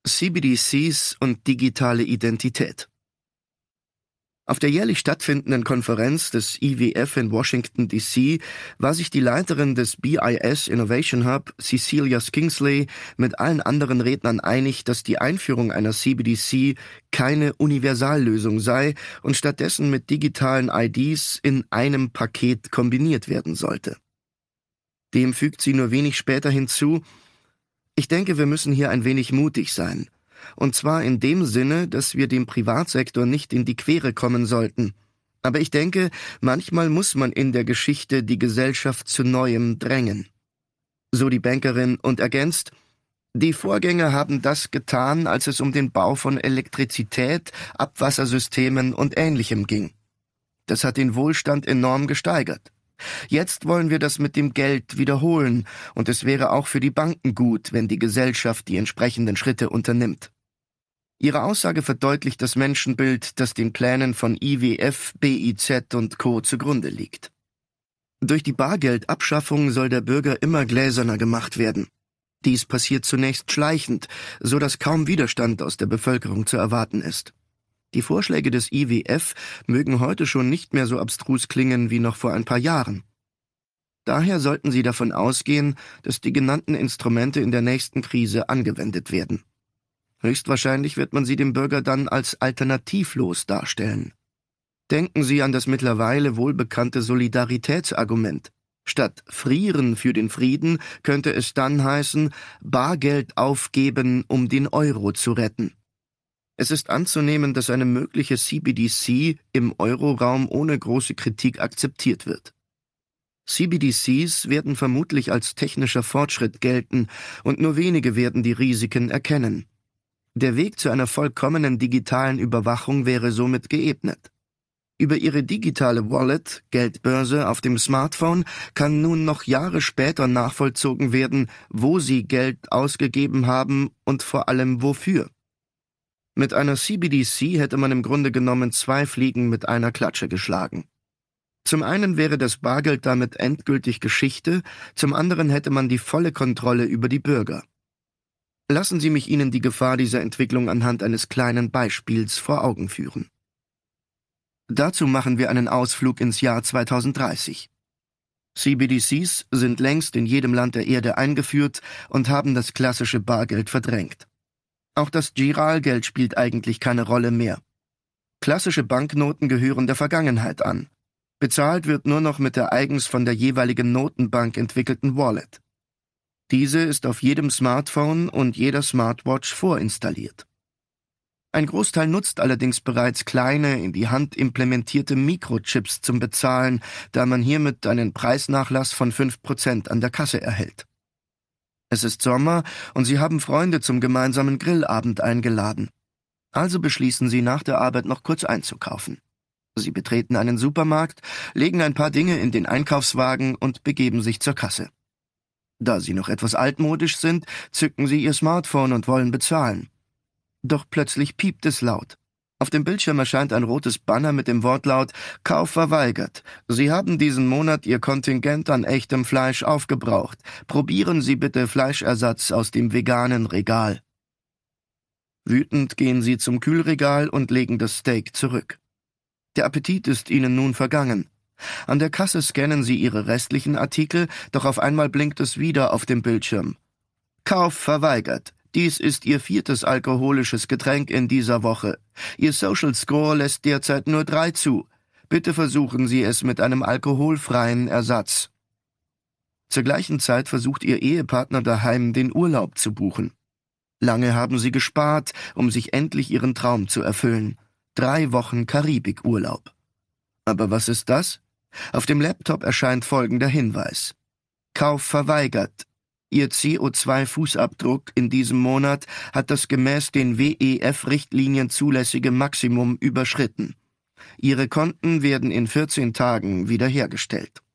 CBDCs und digitale Identität. Auf der jährlich stattfindenden Konferenz des IWF in Washington, D.C. war sich die Leiterin des BIS Innovation Hub, Cecilia Skingsley, mit allen anderen Rednern einig, dass die Einführung einer CBDC keine Universallösung sei und stattdessen mit digitalen IDs in einem Paket kombiniert werden sollte. Dem fügt sie nur wenig später hinzu: Ich denke, wir müssen hier ein wenig mutig sein. Und zwar in dem Sinne, dass wir dem Privatsektor nicht in die Quere kommen sollten. Aber ich denke, manchmal muss man in der Geschichte die Gesellschaft zu Neuem drängen. So die Bankerin und ergänzt: Die Vorgänger haben das getan, als es um den Bau von Elektrizität, Abwassersystemen und Ähnlichem ging. Das hat den Wohlstand enorm gesteigert. Jetzt wollen wir das mit dem Geld wiederholen, und es wäre auch für die Banken gut, wenn die Gesellschaft die entsprechenden Schritte unternimmt. Ihre Aussage verdeutlicht das Menschenbild, das den Plänen von IWF, BIZ und Co. zugrunde liegt. Durch die Bargeldabschaffung soll der Bürger immer gläserner gemacht werden. Dies passiert zunächst schleichend, so dass kaum Widerstand aus der Bevölkerung zu erwarten ist. Die Vorschläge des IWF mögen heute schon nicht mehr so abstrus klingen wie noch vor ein paar Jahren. Daher sollten Sie davon ausgehen, dass die genannten Instrumente in der nächsten Krise angewendet werden. Höchstwahrscheinlich wird man sie dem Bürger dann als alternativlos darstellen. Denken Sie an das mittlerweile wohlbekannte Solidaritätsargument. Statt frieren für den Frieden könnte es dann heißen, Bargeld aufgeben, um den Euro zu retten. Es ist anzunehmen, dass eine mögliche CBDC im Euroraum ohne große Kritik akzeptiert wird. CBDCs werden vermutlich als technischer Fortschritt gelten, und nur wenige werden die Risiken erkennen. Der Weg zu einer vollkommenen digitalen Überwachung wäre somit geebnet. Über Ihre digitale Wallet, Geldbörse auf dem Smartphone, kann nun noch Jahre später nachvollzogen werden, wo Sie Geld ausgegeben haben und vor allem wofür. Mit einer CBDC hätte man im Grunde genommen 2 Fliegen mit einer Klatsche geschlagen. Zum einen wäre das Bargeld damit endgültig Geschichte, zum anderen hätte man die volle Kontrolle über die Bürger. Lassen Sie mich Ihnen die Gefahr dieser Entwicklung anhand eines kleinen Beispiels vor Augen führen. Dazu machen wir einen Ausflug ins Jahr 2030. CBDCs sind längst in jedem Land der Erde eingeführt und haben das klassische Bargeld verdrängt. Auch das Giralgeld spielt eigentlich keine Rolle mehr. Klassische Banknoten gehören der Vergangenheit an. Bezahlt wird nur noch mit der eigens von der jeweiligen Notenbank entwickelten Wallet. Diese ist auf jedem Smartphone und jeder Smartwatch vorinstalliert. Ein Großteil nutzt allerdings bereits kleine, in die Hand implementierte Mikrochips zum Bezahlen, da man hiermit einen Preisnachlass von 5% an der Kasse erhält. Es ist Sommer und Sie haben Freunde zum gemeinsamen Grillabend eingeladen. Also beschließen Sie, nach der Arbeit noch kurz einzukaufen. Sie betreten einen Supermarkt, legen ein paar Dinge in den Einkaufswagen und begeben sich zur Kasse. Da Sie noch etwas altmodisch sind, zücken Sie Ihr Smartphone und wollen bezahlen. Doch plötzlich piept es laut. Auf dem Bildschirm erscheint ein rotes Banner mit dem Wortlaut »Kauf verweigert. Sie haben diesen Monat Ihr Kontingent an echtem Fleisch aufgebraucht. Probieren Sie bitte Fleischersatz aus dem veganen Regal.« Wütend gehen Sie zum Kühlregal und legen das Steak zurück. Der Appetit ist Ihnen nun vergangen. An der Kasse scannen Sie Ihre restlichen Artikel, doch auf einmal blinkt es wieder auf dem Bildschirm. »Kauf verweigert. Dies ist Ihr 4. alkoholisches Getränk in dieser Woche. Ihr Social Score lässt derzeit nur 3 zu. Bitte versuchen Sie es mit einem alkoholfreien Ersatz.« Zur gleichen Zeit versucht Ihr Ehepartner daheim, den Urlaub zu buchen. Lange haben Sie gespart, um sich endlich Ihren Traum zu erfüllen. 3 Wochen Karibikurlaub. Aber was ist das? Auf dem Laptop erscheint folgender Hinweis. Kauf verweigert. Ihr CO2-Fußabdruck in diesem Monat hat das gemäß den WEF-Richtlinien zulässige Maximum überschritten. Ihre Konten werden in 14 Tagen wiederhergestellt.